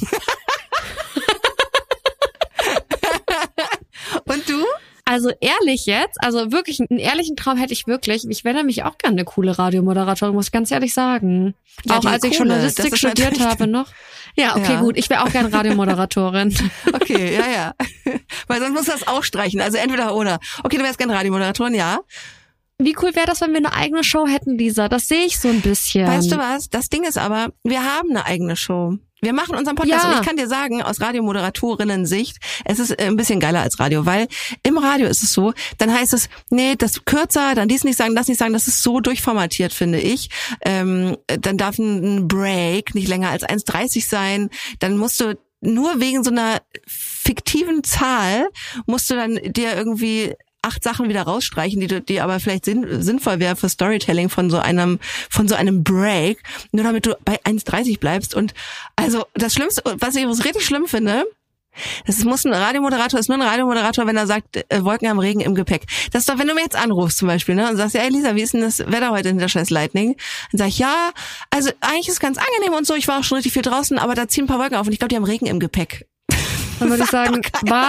Und du? Also ehrlich jetzt, also wirklich einen ehrlichen Traum hätte ich wirklich. Ich wäre nämlich auch gerne eine coole Radiomoderatorin, muss ich ganz ehrlich sagen. Ja, auch als ich Journalistik studiert habe noch. Ja, okay, Ja. gut. Ich wäre auch gerne Radiomoderatorin. Okay, ja. Weil sonst musst du das auch streichen. Also entweder oder. Okay, du wärst gerne Radiomoderatorin, ja. Wie cool wäre das, wenn wir eine eigene Show hätten, Lisa? Das sehe ich so ein bisschen. Weißt du was? Das Ding ist aber, wir haben eine eigene Show. Wir machen unseren Podcast Ja. und ich kann dir sagen, aus Radiomoderatorinnen-Sicht, es ist ein bisschen geiler als Radio, weil im Radio ist es so, dann heißt es, nee, das kürzer, dann dies nicht sagen, das nicht sagen, das ist so durchformatiert, finde ich. Dann darf ein Break nicht länger als 1,30 sein, dann musst du nur wegen so einer fiktiven Zahl, musst du dann dir irgendwie 8 Sachen wieder rausstreichen, die aber vielleicht sinnvoll wäre für Storytelling von so einem Break, nur damit du bei 1,30 bleibst. Und also das Schlimmste, was ich richtig schlimm finde, ist nur ein Radiomoderator, wenn er sagt, Wolken am Regen im Gepäck. Das ist doch, wenn du mir jetzt anrufst zum Beispiel, ne, und sagst, ja, hey Lisa, wie ist denn das Wetter heute in der scheiß Lightning? Dann sag ich, ja, also eigentlich ist es ganz angenehm und so, ich war auch schon richtig viel draußen, aber da ziehen ein paar Wolken auf und ich glaube, die haben Regen im Gepäck. Dann würde ich sagen,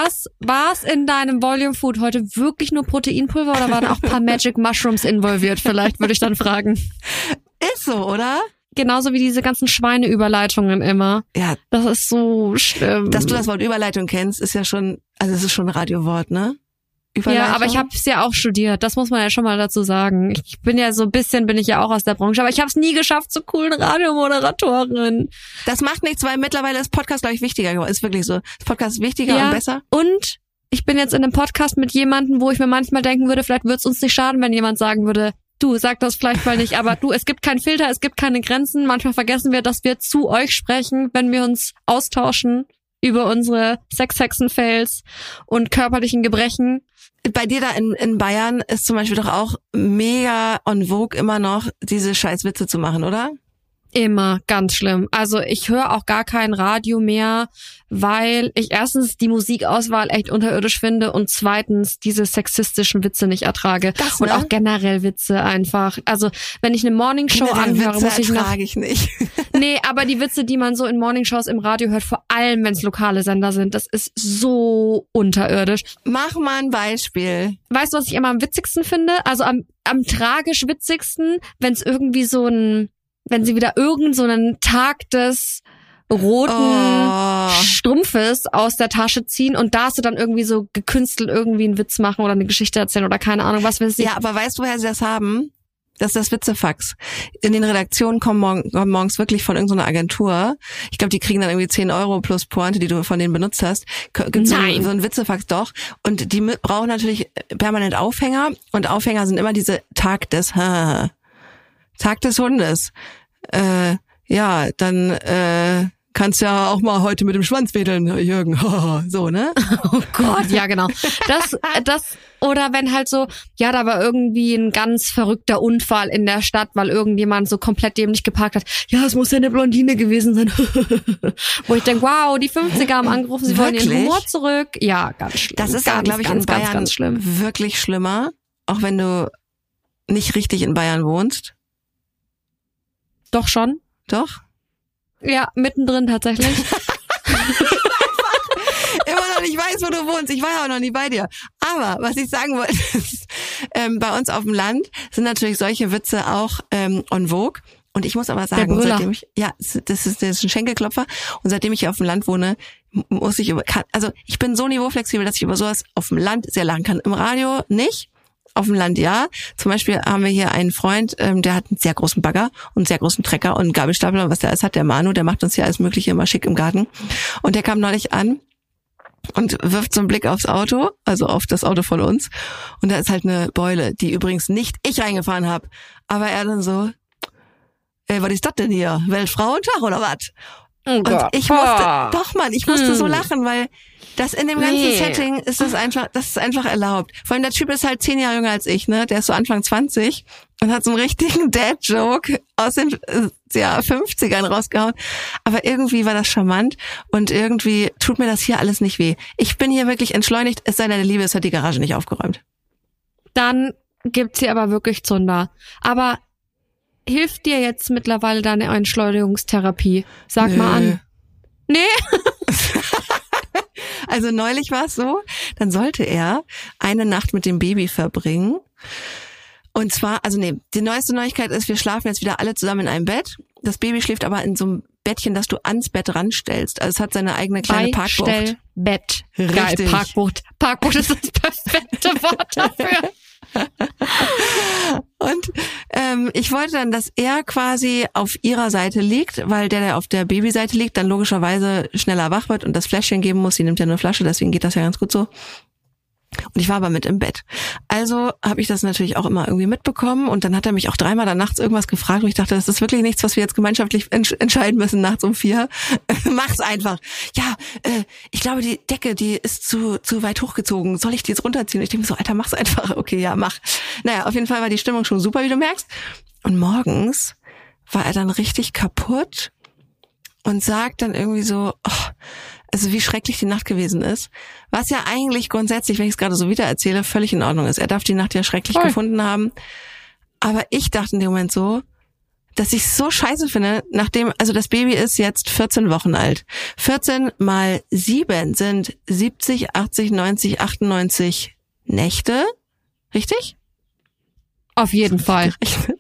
war's in deinem Volume Food heute wirklich nur Proteinpulver oder waren auch ein paar Magic Mushrooms involviert? Vielleicht würde ich dann fragen. Ist so, oder? Genauso wie diese ganzen Schweineüberleitungen immer. Ja. Das ist so schlimm. Dass du das Wort Überleitung kennst, ist ja schon, also es ist schon ein Radiowort, ne? Überleitung. Ja, aber ich habe es ja auch studiert. Das muss man ja schon mal dazu sagen. Ich bin ja so ein bisschen, bin ich ja auch aus der Branche, aber ich habe es nie geschafft zur coolen Radiomoderatorin. Das macht nichts, weil mittlerweile ist Podcast, glaube ich, wichtiger geworden. Ist wirklich so. Das Podcast ist wichtiger und besser. Und ich bin jetzt in einem Podcast mit jemandem, wo ich mir manchmal denken würde, vielleicht würde es uns nicht schaden, wenn jemand sagen würde, du, sag das vielleicht mal nicht, aber du, es gibt keinen Filter, es gibt keine Grenzen. Manchmal vergessen wir, dass wir zu euch sprechen, wenn wir uns austauschen über unsere Sexhexen-Fails und körperlichen Gebrechen. Bei dir da in Bayern ist zum Beispiel doch auch mega on vogue immer noch, diese Scheißwitze zu machen, oder? Immer, ganz schlimm. Also ich höre auch gar kein Radio mehr, weil ich erstens die Musikauswahl echt unterirdisch finde und zweitens diese sexistischen Witze nicht ertrage. Das, ne? Und auch generell Witze einfach. Also wenn ich eine Morningshow anhöre, Witze muss ich noch... ertrage ich nicht. Nee, aber die Witze, die man so in Morningshows im Radio hört, vor allem wenn es lokale Sender sind, das ist so unterirdisch. Mach mal ein Beispiel. Weißt du, was ich immer am witzigsten finde? Also am tragisch witzigsten, wenn es irgendwie wenn sie wieder irgend so einen Tag des roten Strumpfes aus der Tasche ziehen und da sie dann irgendwie so gekünstelt irgendwie einen Witz machen oder eine Geschichte erzählen oder keine Ahnung was, wenn sie... Ja, aber weißt du, woher sie das haben? Das ist das Witzefax. In den Redaktionen kommen morgens wirklich von irgendeiner Agentur. Ich glaube, die kriegen dann irgendwie 10 € plus Pointe, die du von denen benutzt hast. Gibt's so ein Witzefax doch. Und die brauchen natürlich permanent Aufhänger. Und Aufhänger sind immer diese Tag des Hundes. Ja, dann kannst ja auch mal heute mit dem Schwanz wedeln, Jürgen. So, ne? Oh Gott, ja genau. Das oder wenn halt so, ja, da war irgendwie ein ganz verrückter Unfall in der Stadt, weil irgendjemand so komplett dämlich geparkt hat. Ja, es muss ja eine Blondine gewesen sein. Wo ich denke, wow, die 50er haben angerufen, sie wollen ihren Humor zurück. Ja, ganz schlimm. Das ist ja, glaube ich, in Bayern ganz schlimm. Wirklich schlimmer, auch wenn du nicht richtig in Bayern wohnst. Doch schon. Doch? Ja, mittendrin tatsächlich. Immer noch nicht weiß, wo du wohnst. Ich war ja auch noch nie bei dir. Aber was ich sagen wollte, ist, bei uns auf dem Land sind natürlich solche Witze auch en vogue. Und ich muss aber sagen, seitdem ich, das ist ein Schenkelklopfer. Und seitdem ich hier auf dem Land wohne, muss ich ich bin so niveauflexibel, dass ich über sowas auf dem Land sehr lachen kann. Im Radio nicht. Auf dem Land ja. Zum Beispiel haben wir hier einen Freund, der hat einen sehr großen Bagger und einen sehr großen Trecker und einen Gabelstapler und was der alles hat, der Manu, der macht uns hier alles Mögliche immer schick im Garten. Und der kam neulich an und wirft so einen Blick aufs Auto, also auf das Auto von uns. Und da ist halt eine Beule, die übrigens nicht ich reingefahren habe. Aber er dann so, was ist das denn hier? Weltfrauentag oder was? Oh Gott. Und ich musste so lachen, weil das in dem ganzen Setting ist das ist einfach erlaubt. Vor allem der Typ ist halt 10 Jahre jünger als ich, ne? Der ist so Anfang 20 und hat so einen richtigen Dad-Joke aus den 50ern rausgehauen. Aber irgendwie war das charmant und irgendwie tut mir das hier alles nicht weh. Ich bin hier wirklich entschleunigt, es sei denn, der Liebe, es hat die Garage nicht aufgeräumt. Dann gibt's hier aber wirklich Zunder. Aber hilft dir jetzt mittlerweile deine Entschleunigungstherapie? Sag mal an. Nee? Also neulich war es so, dann sollte er eine Nacht mit dem Baby verbringen. Und zwar, die neueste Neuigkeit ist, wir schlafen jetzt wieder alle zusammen in einem Bett. Das Baby schläft aber in so einem Bettchen, das du ans Bett ranstellst. Also es hat seine eigene kleine Parkbucht. Beistellbett. Richtig. Geil, Parkbucht. Parkbucht ist das perfekte Wort dafür. Und ich wollte dann, dass er quasi auf ihrer Seite liegt, weil der auf der Babyseite liegt, dann logischerweise schneller wach wird und das Fläschchen geben muss. Sie nimmt ja nur Flasche, deswegen geht das ja ganz gut so. Und ich war aber mit im Bett. Also habe ich das natürlich auch immer irgendwie mitbekommen und dann hat er mich auch 3-mal dann nachts irgendwas gefragt und ich dachte, das ist wirklich nichts, was wir jetzt gemeinschaftlich entscheiden müssen nachts um 4. Mach's einfach. Ja, ich glaube, die Decke, die ist zu weit hochgezogen. Soll ich die jetzt runterziehen? Und ich denke so, Alter, mach's einfach. Okay, ja, mach. Naja, auf jeden Fall war die Stimmung schon super, wie du merkst. Und morgens war er dann richtig kaputt und sagt dann irgendwie so, also wie schrecklich die Nacht gewesen ist. Was ja eigentlich grundsätzlich, wenn ich es gerade so wieder erzähle, völlig in Ordnung ist. Er darf die Nacht ja schrecklich gefunden haben. Aber ich dachte in dem Moment so, dass ich es so scheiße finde, also das Baby ist jetzt 14 Wochen alt. 14 mal 7 sind 70, 80, 90, 98 Nächte. Richtig? Auf jeden Fall.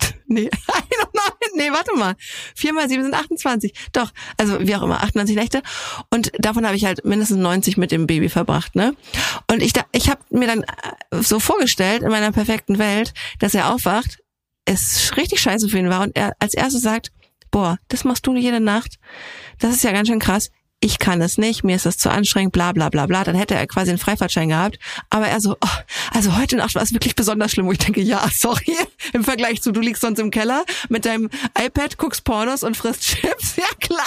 Nee, warte mal. 4 mal 7 sind 28. Doch, also wie auch immer, 98 Nächte. Und davon habe ich halt mindestens 90 mit dem Baby verbracht, ne? Und ich habe mir dann so vorgestellt, in meiner perfekten Welt, dass er aufwacht, es richtig scheiße für ihn war und er als erstes sagt, boah, das machst du jede Nacht? Das ist ja ganz schön krass. Ich kann es nicht, mir ist das zu anstrengend, bla bla bla bla. Dann hätte er quasi einen Freifahrtschein gehabt. Aber er so, also heute Nacht war es wirklich besonders schlimm, wo ich denke, ja, sorry, im Vergleich zu, du liegst sonst im Keller mit deinem iPad, guckst Pornos und frisst Chips. Ja, klar.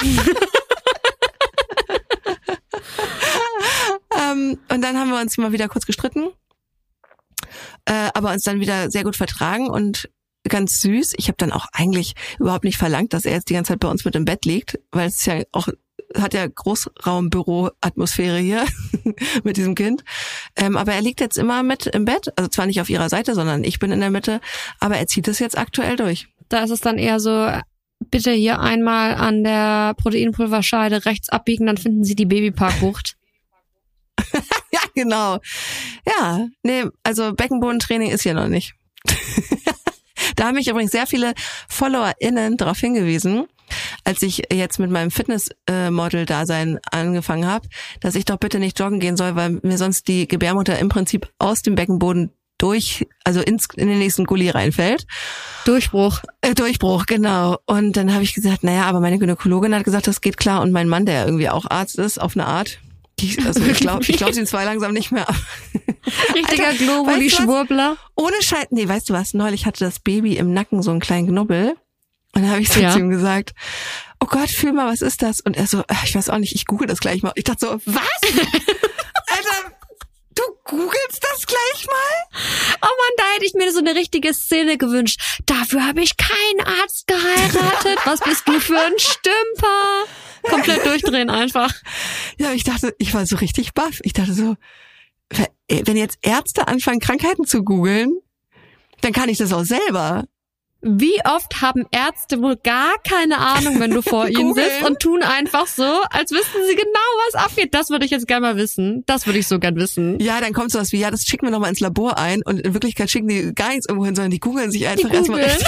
Und dann haben wir uns mal wieder kurz gestritten, aber uns dann wieder sehr gut vertragen und ganz süß. Ich habe dann auch eigentlich überhaupt nicht verlangt, dass er jetzt die ganze Zeit bei uns mit im Bett liegt, weil es ja auch hat ja Großraumbüro-Atmosphäre hier mit diesem Kind. Aber er liegt jetzt immer mit im Bett, also zwar nicht auf ihrer Seite, sondern ich bin in der Mitte, aber er zieht es jetzt aktuell durch. Da ist es dann eher so, bitte hier einmal an der Proteinpulverscheide rechts abbiegen, dann finden Sie die Babyparkbucht. Ja, genau. Ja, nee, also Beckenbodentraining ist hier noch nicht. Da haben mich übrigens sehr viele FollowerInnen darauf hingewiesen, als ich jetzt mit meinem Fitnessmodel-Dasein angefangen habe, dass ich doch bitte nicht joggen gehen soll, weil mir sonst die Gebärmutter im Prinzip aus dem Beckenboden in den nächsten Gully reinfällt. Durchbruch, genau. Und dann habe ich gesagt, naja, aber meine Gynäkologin hat gesagt, das geht klar. Und mein Mann, der ja irgendwie auch Arzt ist, auf eine Art. Ich glaube sie zwar langsam nicht mehr. Richtiger Globuli-Schwurbler. Ohne Scheiß. Nee, weißt du was? Neulich hatte das Baby im Nacken so einen kleinen Knubbel. Und dann habe ich zu ihm gesagt, oh Gott, fühl mal, was ist das? Und er so, ich weiß auch nicht, ich google das gleich mal. Ich dachte so, was? Alter, du googelst das gleich mal? Oh Mann, da hätte ich mir so eine richtige Szene gewünscht. Dafür habe ich keinen Arzt geheiratet. Was bist du für ein Stümper? Komplett durchdrehen einfach. Ja, ich war so richtig baff. Ich dachte so, wenn jetzt Ärzte anfangen, Krankheiten zu googeln, dann kann ich das auch selber. Wie oft haben Ärzte wohl gar keine Ahnung, wenn du vor ihnen sitzt und tun einfach so, als wüssten sie genau, was abgeht. Das würde ich jetzt gerne mal wissen. Das würde ich so gern wissen. Ja, dann kommt sowas wie, ja, das schicken wir nochmal ins Labor ein und in Wirklichkeit schicken die gar nichts irgendwo hin, sondern die googeln sich einfach erstmal. Und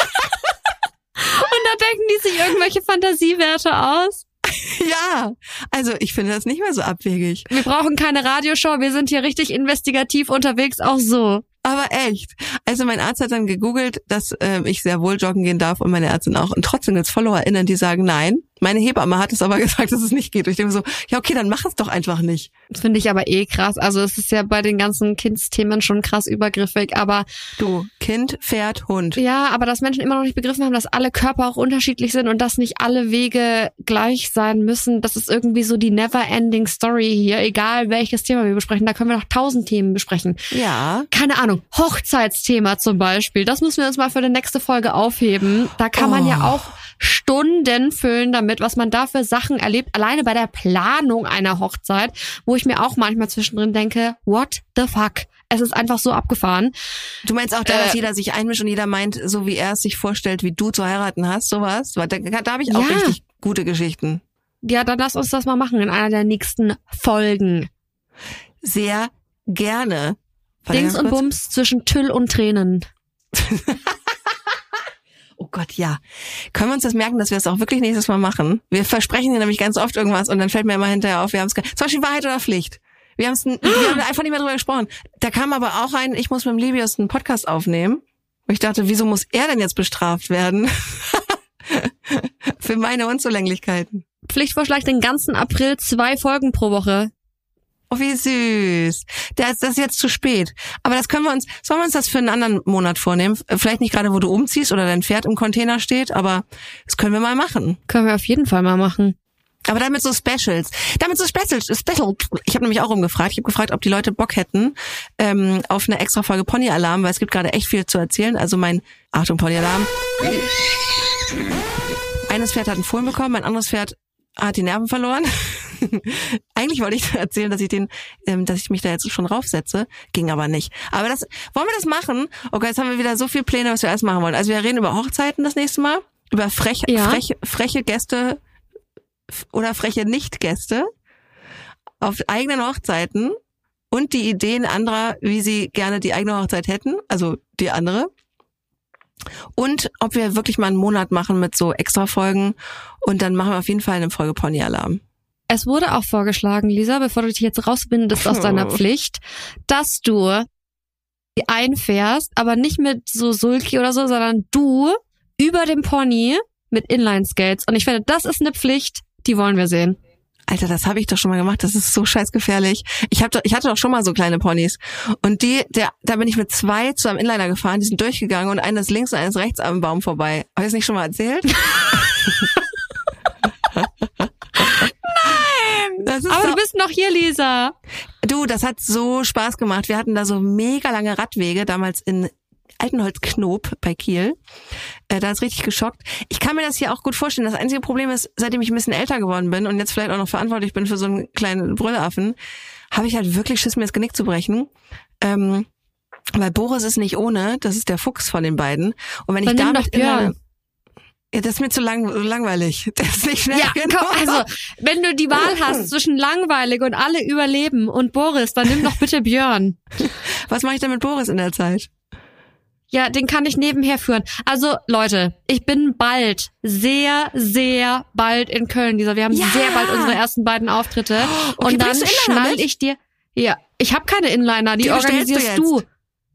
da denken die sich irgendwelche Fantasiewerte aus. Ja, also ich finde das nicht mehr so abwegig. Wir brauchen keine Radioshow, wir sind hier richtig investigativ unterwegs, auch so. Aber echt. Also mein Arzt hat dann gegoogelt, dass ich sehr wohl joggen gehen darf und meine Ärztin auch. Und trotzdem gibt's FollowerInnen, die sagen, nein. Meine Hebamme hat es aber gesagt, dass es nicht geht. Und ich denke so, ja okay, dann mach es doch einfach nicht. Das finde ich aber krass. Also es ist ja bei den ganzen Kindsthemen schon krass übergriffig, aber... Du, Kind, Pferd, Hund. Ja, aber dass Menschen immer noch nicht begriffen haben, dass alle Körper auch unterschiedlich sind und dass nicht alle Wege gleich sein müssen, das ist irgendwie so die never-ending Story hier. Egal welches Thema wir besprechen, da können wir noch 1000 Themen besprechen. Ja. Keine Ahnung, Hochzeitsthema zum Beispiel. Das müssen wir uns mal für die nächste Folge aufheben. Da kann man ja auch Stunden füllen damit, was man da für Sachen erlebt, alleine bei der Planung einer Hochzeit, wo ich mir auch manchmal zwischendrin denke, what the fuck? Es ist einfach so abgefahren. Du meinst auch, dass jeder sich einmischt und jeder meint, so wie er es sich vorstellt, wie du zu heiraten hast, sowas? Da habe ich auch richtig gute Geschichten. Ja, dann lass uns das mal machen in einer der nächsten Folgen. Sehr gerne. Dings und Bums zwischen Tüll und Tränen. Oh Gott, ja. Können wir uns das merken, dass wir es auch wirklich nächstes Mal machen? Wir versprechen hier nämlich ganz oft irgendwas und dann fällt mir immer hinterher auf, wir haben es zum Beispiel Wahrheit oder Pflicht. Wir haben einfach nicht mehr drüber gesprochen. Da kam aber auch ich muss mit dem Libius einen Podcast aufnehmen. Und ich dachte, wieso muss er denn jetzt bestraft werden? Für meine Unzulänglichkeiten. Pflichtvorschlag den ganzen April 2 Folgen pro Woche. Oh, wie süß. Das ist jetzt zu spät. Aber sollen wir uns das für einen anderen Monat vornehmen? Vielleicht nicht gerade, wo du umziehst oder dein Pferd im Container steht, aber das können wir mal machen. Können wir auf jeden Fall mal machen. Aber damit so Specials. Ich habe nämlich auch rumgefragt. Ich habe gefragt, ob die Leute Bock hätten auf eine extra Folge Pony-Alarm, weil es gibt gerade echt viel zu erzählen. Also Achtung, Pony-Alarm. Eines Pferd hat einen Fohlen bekommen, mein anderes Pferd hat die Nerven verloren. Eigentlich wollte ich erzählen, dass ich mich da jetzt schon raufsetze. Ging aber nicht. Aber wollen wir das machen? Okay, jetzt haben wir wieder so viele Pläne, was wir alles machen wollen. Also wir reden über Hochzeiten das nächste Mal, über freche Gäste oder freche Nicht-Gäste auf eigenen Hochzeiten und die Ideen anderer, wie sie gerne die eigene Hochzeit hätten, also die andere. Und ob wir wirklich mal einen Monat machen mit so Extra-Folgen und dann machen wir auf jeden Fall eine Folge Pony-Alarm. Es wurde auch vorgeschlagen, Lisa, bevor du dich jetzt rausbindest aus deiner Pflicht, dass du einfährst, aber nicht mit so Sulki oder so, sondern du über dem Pony mit Inline-Skates. Und ich finde, das ist eine Pflicht, die wollen wir sehen. Alter, das habe ich doch schon mal gemacht. Das ist so scheißgefährlich. Ich hatte doch schon mal so kleine Ponys. Und da bin ich mit 2 zu einem Inliner gefahren. Die sind durchgegangen und eines links und eines rechts am Baum vorbei. Habe ich das nicht schon mal erzählt? Aber du bist noch hier, Lisa. Du, das hat so Spaß gemacht. Wir hatten da so mega lange Radwege, damals in Altenholz-Knob bei Kiel. Da ist richtig geschockt. Ich kann mir das hier auch gut vorstellen. Das einzige Problem ist, seitdem ich ein bisschen älter geworden bin und jetzt vielleicht auch noch verantwortlich bin für so einen kleinen Brüllaffen, habe ich halt wirklich Schiss, mir das Genick zu brechen. Weil Boris ist nicht ohne, das ist der Fuchs von den beiden. Und wenn ich damit ja, das ist mir zu langweilig. Das ist nicht schnell genug. Komm, also, wenn du die Wahl hast zwischen langweilig und alle überleben und Boris, dann nimm doch bitte Björn. Was mache ich denn mit Boris in der Zeit? Ja, den kann ich nebenher führen. Also, Leute, ich bin sehr, sehr bald in Köln, Lisa. Wir haben sehr bald unsere ersten beiden Auftritte. Okay, und dann schnall ich dir... Ja, ich habe keine Inliner, die organisierst du.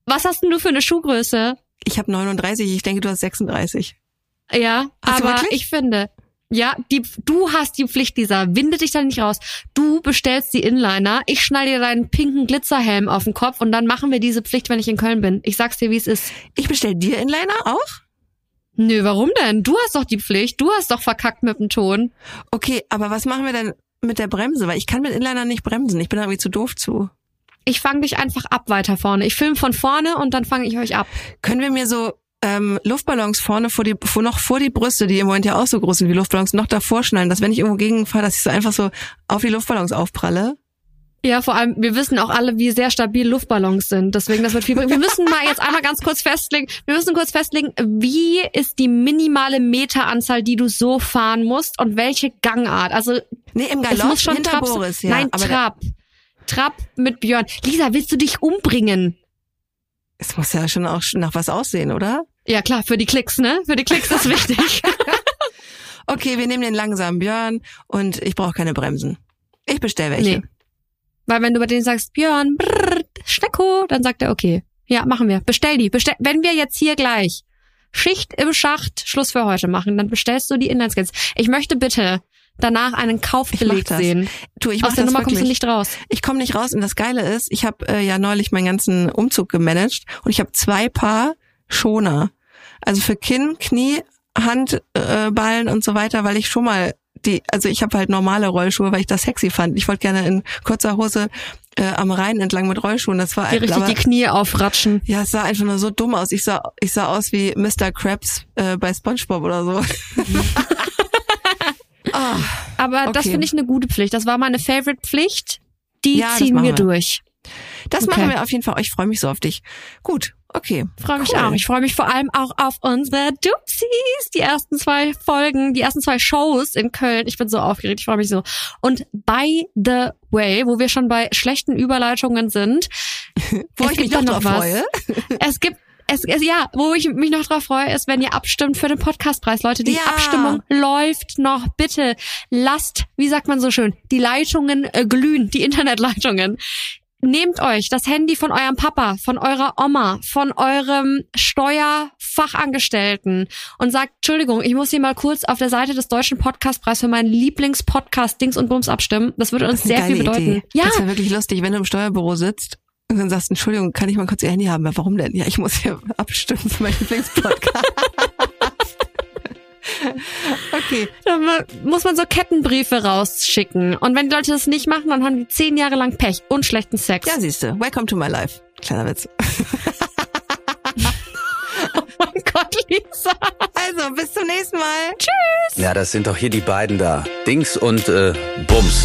Was hast denn du für eine Schuhgröße? Ich habe 39, ich denke, du hast 36. Ja, Hast du aber wirklich? ich finde, ja, du hast die Pflicht, Lisa, winde dich da nicht raus. Du bestellst die Inliner, ich schnall dir deinen pinken Glitzerhelm auf den Kopf und dann machen wir diese Pflicht, wenn ich in Köln bin. Ich sag's dir, wie es ist. Ich bestell dir Inliner auch? Nö, warum denn? Du hast doch die Pflicht, du hast doch verkackt mit dem Ton. Okay, aber was machen wir denn mit der Bremse? Weil ich kann mit Inliner nicht bremsen, ich bin da irgendwie zu doof zu. Ich fange dich einfach ab weiter vorne. Ich filme von vorne und dann fange ich euch ab. Können wir mir so Luftballons vorne noch vor die Brüste, die im Moment ja auch so groß sind wie Luftballons, noch davor schnallen, dass wenn ich irgendwo gegenfahre, dass ich so einfach so auf die Luftballons aufpralle? Ja, vor allem, wir wissen auch alle, wie sehr stabil Luftballons sind. Deswegen, das wird viel bringen. Wir müssen mal jetzt einmal ganz kurz festlegen. Wie ist die minimale Meteranzahl, die du so fahren musst und welche Gangart? Also, Nee, im es Galopp muss schon hinter Trab Boris, sein. ja. Nein, aber Trab mit Björn. Lisa, willst du dich umbringen? es muss ja schon auch nach was aussehen, oder? Ja, klar, für die Klicks, ne? Für die Klicks ist wichtig. Okay, wir nehmen den langsamen Björn und ich brauche keine Bremsen. Ich bestell welche. Nee. Weil wenn du bei denen sagst, Björn, Stecko, dann sagt er, okay. Ja, machen wir. Bestell die. Wenn wir jetzt hier gleich Schicht im Schacht Schluss für heute machen, dann bestellst du die Inlineskates. Ich möchte bitte danach einen Kaufbeleg sehen. Ich mach Aus der das Nummer kommst du wirklich. nicht raus. Ich komme nicht raus und das Geile ist, ich habe ja neulich meinen ganzen Umzug gemanagt und ich habe 2 Paar Schoner. Also für Kinn, Knie, Handballen und so weiter, weil ich schon mal ich habe halt normale Rollschuhe, weil ich das sexy fand. Ich wollte gerne in kurzer Hose am Rhein entlang mit Rollschuhen. Das war Dir richtig die Knie aufratschen. Ja, es sah einfach nur so dumm aus. Ich sah aus wie Mr. Krabs bei SpongeBob oder so. Aber das okay. finde ich eine gute Pflicht. Das war meine Favorite-Pflicht. Die Ja, das ziehen machen wir wir. durch. Das Okay. machen wir auf jeden Fall. Ich freue mich so auf dich. Gut, okay. Freue mich Cool. auch. Ich freue mich vor allem auch auf unsere Dupsies. Die ersten 2 Folgen, die ersten 2 Shows in Köln. Ich bin so aufgeregt, ich freue mich so. Und by the way, wo wir schon bei schlechten Überleitungen sind, Wo ich mich da noch drauf freue. Wo ich mich noch drauf freue, ist, wenn ihr abstimmt für den Podcastpreis. Leute, die Ja. Abstimmung läuft noch. Bitte lasst, wie sagt man so schön, die Leitungen glühen, die Internetleitungen. Nehmt euch das Handy von eurem Papa, von eurer Oma, von eurem Steuerfachangestellten und sagt, Entschuldigung, ich muss hier mal kurz auf der Seite des Deutschen Podcastpreis für meinen Lieblingspodcast Dings und Bums abstimmen. Das würde uns sehr viel bedeuten. Idee. Ja, Das wäre wirklich lustig, wenn du im Steuerbüro sitzt und dann sagst, Entschuldigung, kann ich mal kurz Ihr Handy haben? Ja, warum denn? Ja, ich muss hier abstimmen für meinen Lieblingspodcast. Okay. da muss man so Kettenbriefe rausschicken. Und wenn die Leute das nicht machen, dann haben die 10 Jahre lang Pech und schlechten Sex. Ja, siehste. Welcome to my life. Kleiner Witz. Oh mein Gott, Lisa. Also, bis zum nächsten Mal. Ja, das sind doch hier die beiden da. Dings und Bums.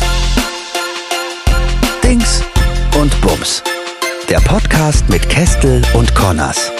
Dings und Bums. Der Podcast mit Kestel und Connors.